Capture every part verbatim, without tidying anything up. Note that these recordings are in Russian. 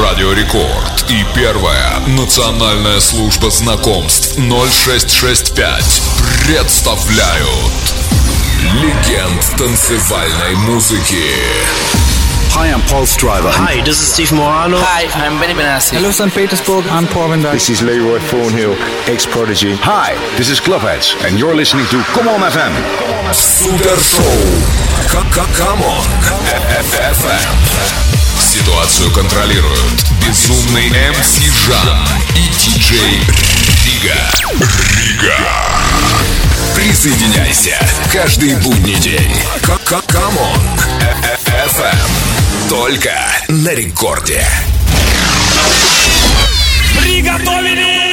Радио Рекорд и первая национальная служба знакомств ноль шесть шесть пять представляют легенд танцевальной музыки. Hi, I'm Paul Striver. Hi, this is Steve Morano. Hi, I'm Benny Benassi. Hello, Saint Petersburg, I'm Paul Van Dyk. This is Leroy Thornhill, ex-Prodigy. Hi, this is Clubheads, and you're listening to Come On эф эм. Супершоу Come On эф эм. Ситуацию контролируют безумный эм си Жан и диджей Рига. Рига. Присоединяйся каждый будний день. Come On эф эм. Только на рекорде. Приготовились!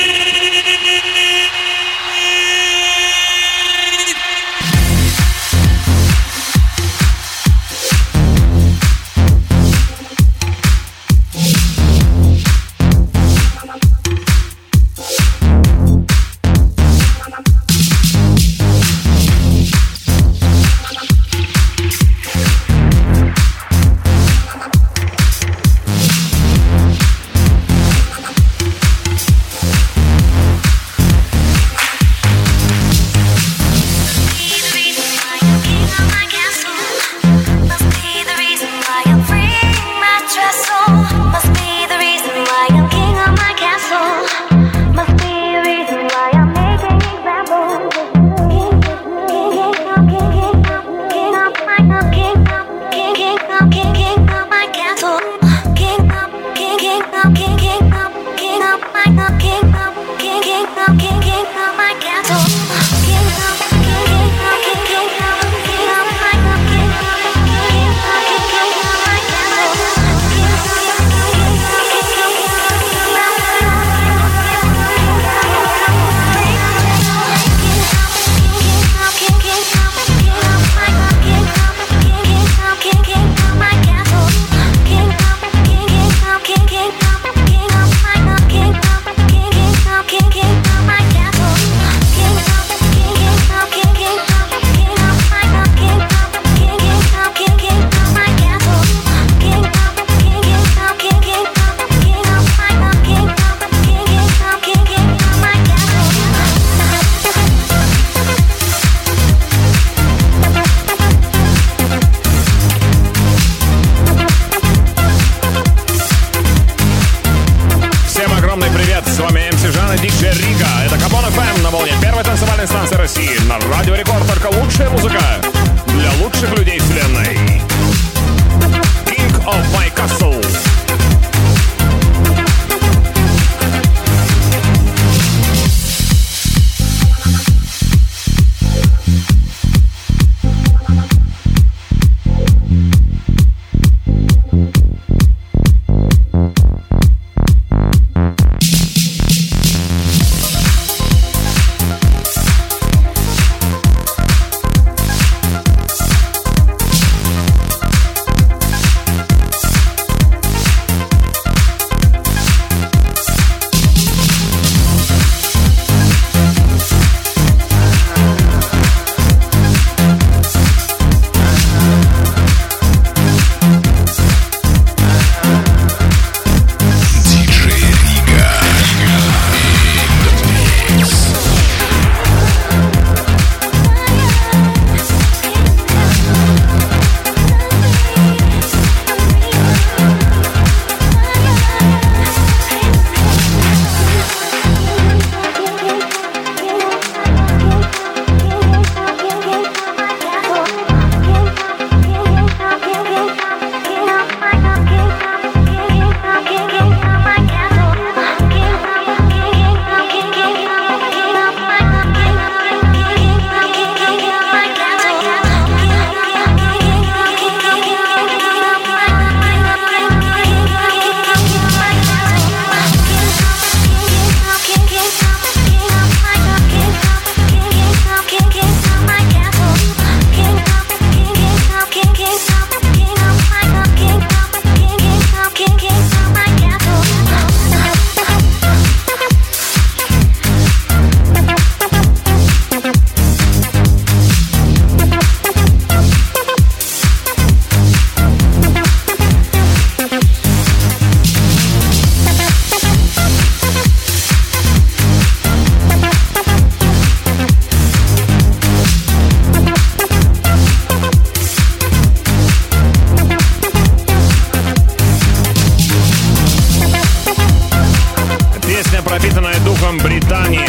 королем Британии.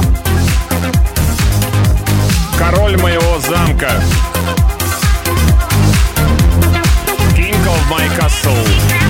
Король моего замка. King of my castle.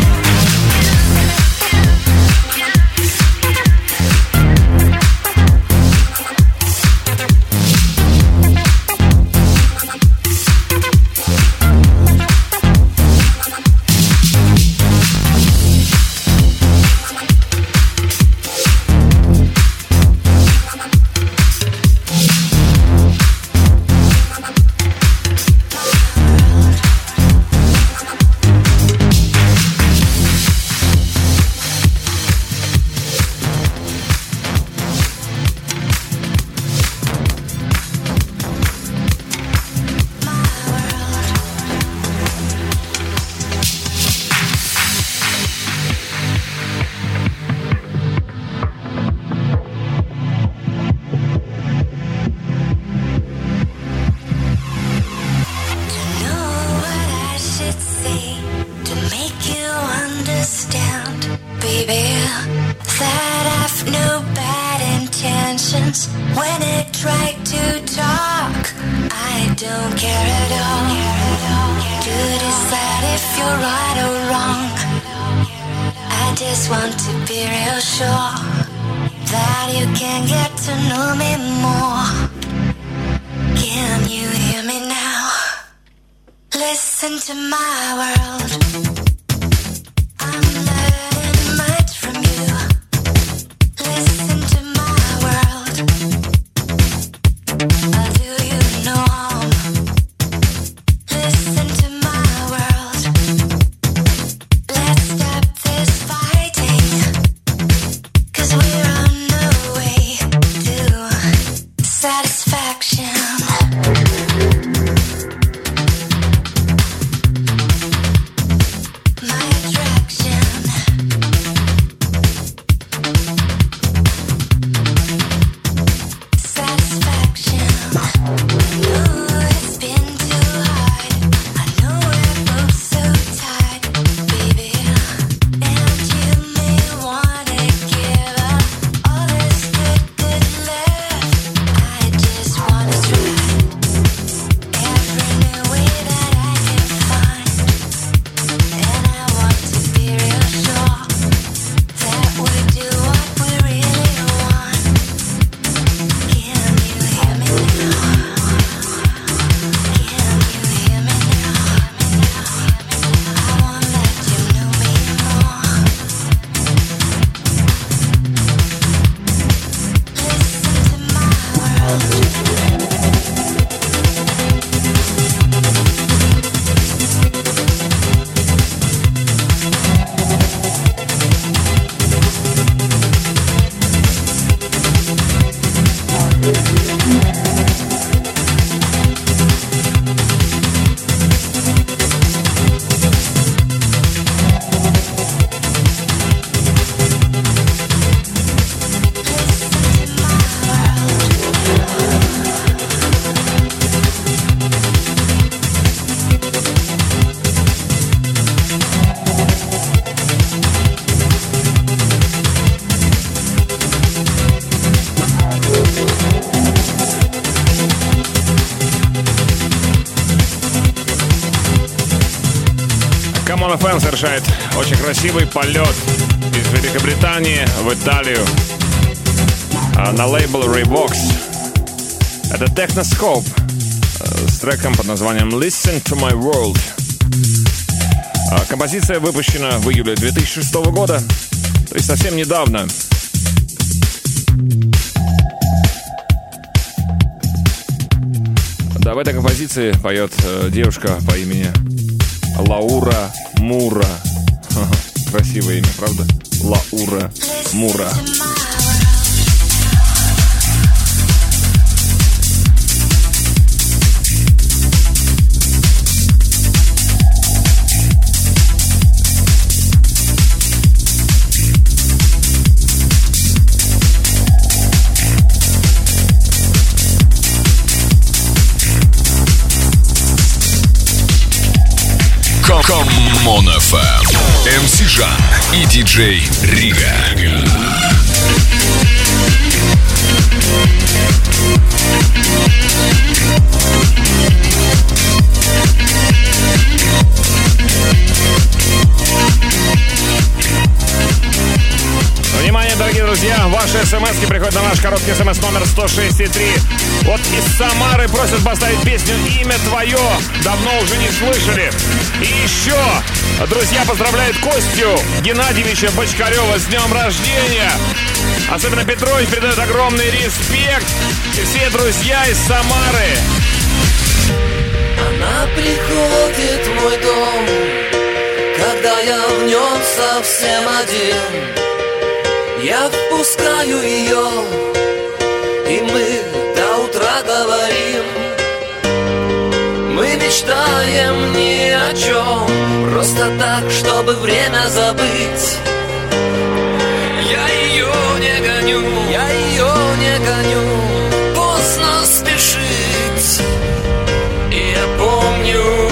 Come On эф эм совершает очень красивый полет из Великобритании в Италию на лейбл Revox. Это Technoscope с треком под названием Listen to My World. Композиция выпущена в июле две тысячи шестого года, то есть совсем недавно. Да, в этой композиции поет девушка по имени Лаура Мура. Красивое имя, правда? Лаура Мура. Come On эф эм, эм си Жан и диджей Рига. Внимание, дорогие друзья, ваши смс-ки приходят на наш короткий смс номер сто шесть три. Вот из Самары просят поставить песню «Имя твое». Давно уже не слышали. И еще, друзья, поздравляют Костю Геннадьевича Бочкарева с днем рождения. Особенно Петрович передает огромный респект. И все друзья из Самары. Она приходит в мой дом, когда я в нем совсем один. Я впускаю ее, и мы до утра говорим. Мы мечтаем ни о чем, просто так, чтобы время забыть. Я ее не гоню, я ее не гоню, поздно спешить. И я помню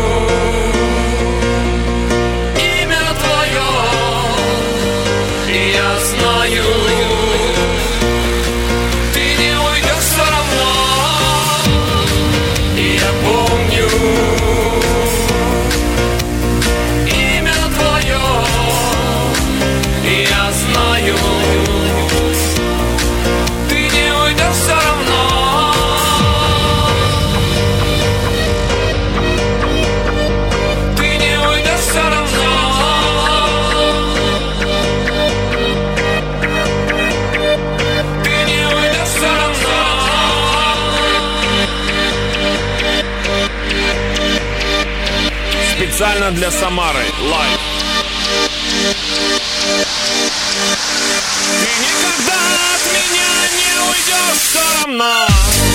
специально для Самары. Лайв. Ты никогда от меня не уйдешь все равно.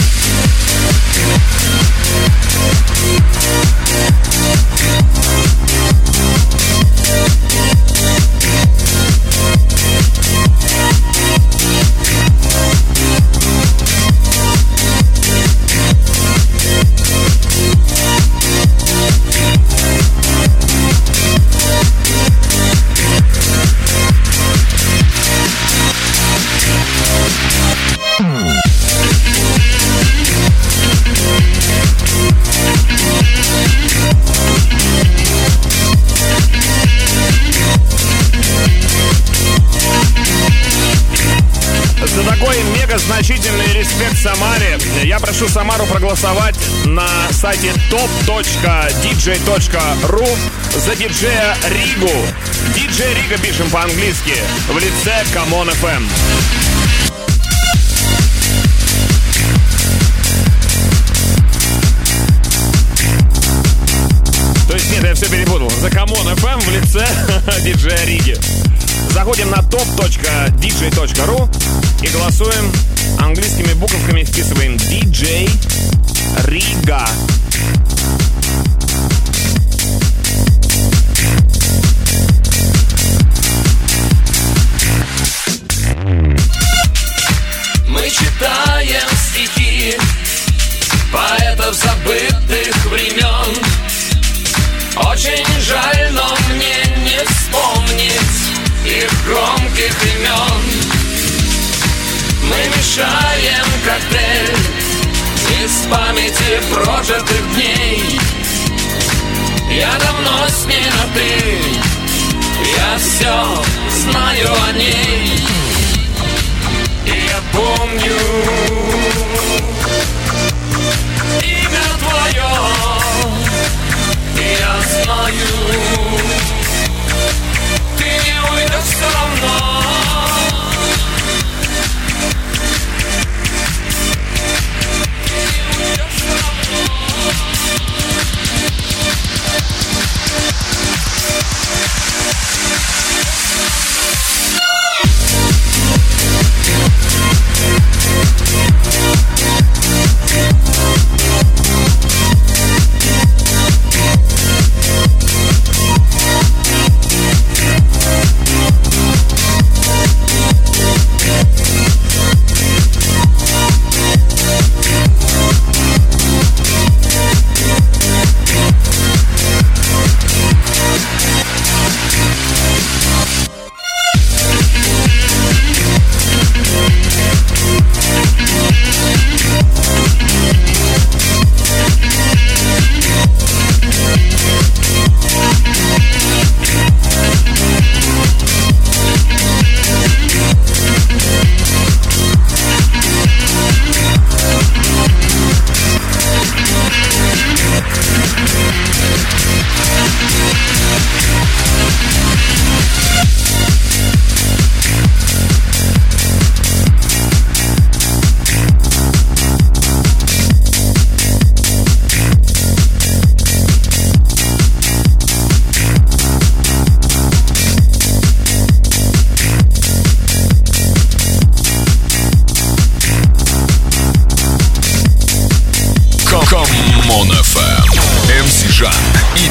Значительный респект Самаре. Я прошу Самару проголосовать на сайте топ точка диджей точка ру за диджея Ригу. Диджей Рига пишем по-английски в лице Камон эф эм. То есть нет, я все перепутал. За Камон эф эм в лице диджея Риги. Заходим на топ точка диджей точка ру и голосуем английскими буковками, вписываем диджей Рига. Мы читаем стихи поэтов забытых времен. Очень жаль, но мне не вспомнить их громких имен. Мы мешаем коктейль из памяти прожитых дней. Я давно с ней на «ты», я все знаю о ней. И я помню имя твое, и я знаю, ты не уйдешь все равно.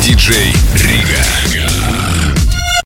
диджей Рига.